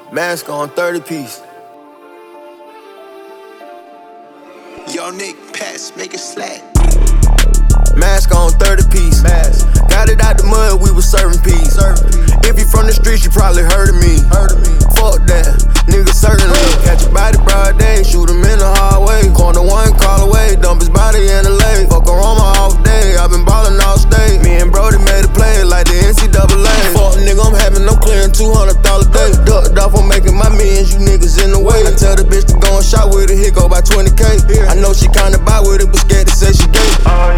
Mask on 30 piece. Yo, Nick, pass, make it slack. Mask on 30 piece. Got it out the mud, we was serving peas. If you from the streets, you probably heard of me. Fuck that, nigga certainly. Catch a body broad day, shoot him in the hallway. Corner one, call away, dump his body in the lake. Fuck around my off day, I been ballin' all state. Me and Brody made a play like the NCAA. Fuck nigga, I'm having no clearing $200 a day. Ducked off, I'm making my millions, you niggas in the way. I tell the bitch to go and shot with it, hit go by 20K. I know she kinda buy with it, but scared to say she gay. Oh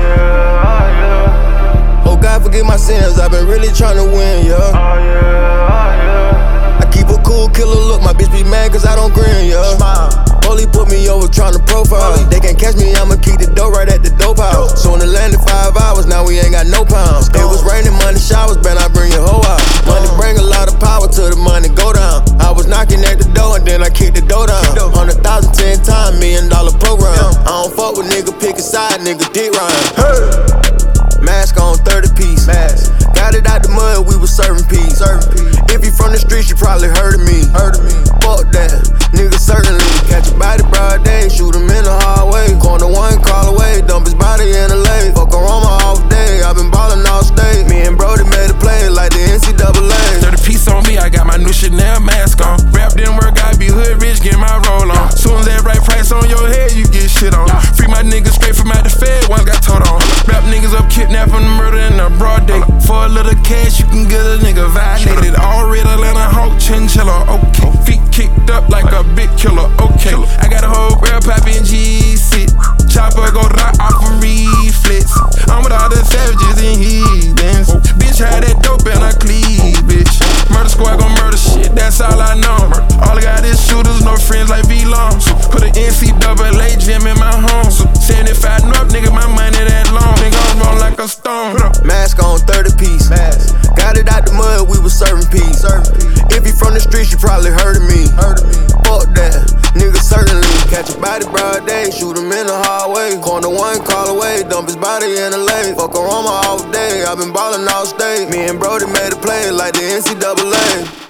yeah. Oh God, forgive my sins, I've been really tryna win, yeah. Oh yeah. I keep a cool killer look, my bitch be mad cause I don't grin, yeah. Bully put me over tryna profile. They can't catch me, I'ma keep the dough right at the dope house. So in the land in 5 hours, now we ain't got no pounds. It was raining, money showers, man, I bring your hoe out. Money bring a lot of power till the money go down. I was knocking at the door and then I kicked the door down. 100,000 10 times, $1 million program. I don't fuck with nigga, pick a side, nigga, dick rhyme. Mask on 30 piece. Got it out the mud, we was serving peas. If you from the streets, you probably heard of me. Fuck that, nigga certainly. Catch a body broad day, shoot him in the hallway. Corner one, call away, dump his body in the lake. Fuck around my off day, I been ballin' all state. Me and Brody made a play like the NCAA. 30 piece on me, I got my new Chanel mask on. Rap didn't work, I be hood rich, get my roll on. Soon as that right price on your head, you get shit on. Free my niggas straight from out the Fed, once got told on. Rap niggas up, kidnapping, murder in a broad day. For a little cash, you can get a nigga violated. All red Atlanta Hulk, chinchilla, okay. Feet kicked up like a big killer, okay. I got a whole real poppin' G6. Chopper go right off of reflex. I'm with all the savages and heathens. Bitch had that dope in her cleavage. Murder squad gon' murder shit, that's all I know. All I got is shooters, no friends like V-Long. Put an NCAA gym in my home. 75 North, nigga, my money that long. Nigga, I'm roll like a stone. Mask on 30 piece. Got it out the mud, we was serving peas. If you from the streets, you probably heard of me. Fuck that, nigga certainly. Catch a body broad day, shoot him in the hallway. Corner one, call away, dump his body in the lake. Fuck around my off day, I been ballin' all state. Me and Brody made a play like the NCAA.